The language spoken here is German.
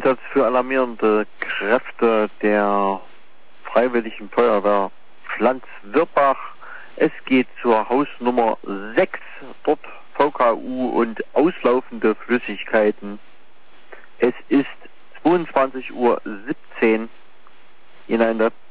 Einsatz für alarmierende Kräfte der Freiwilligen Feuerwehr Pflanz-Wirbach. Es geht zur Hausnummer 6, dort VKU und auslaufende Flüssigkeiten. Es ist 22:17 Uhr in einer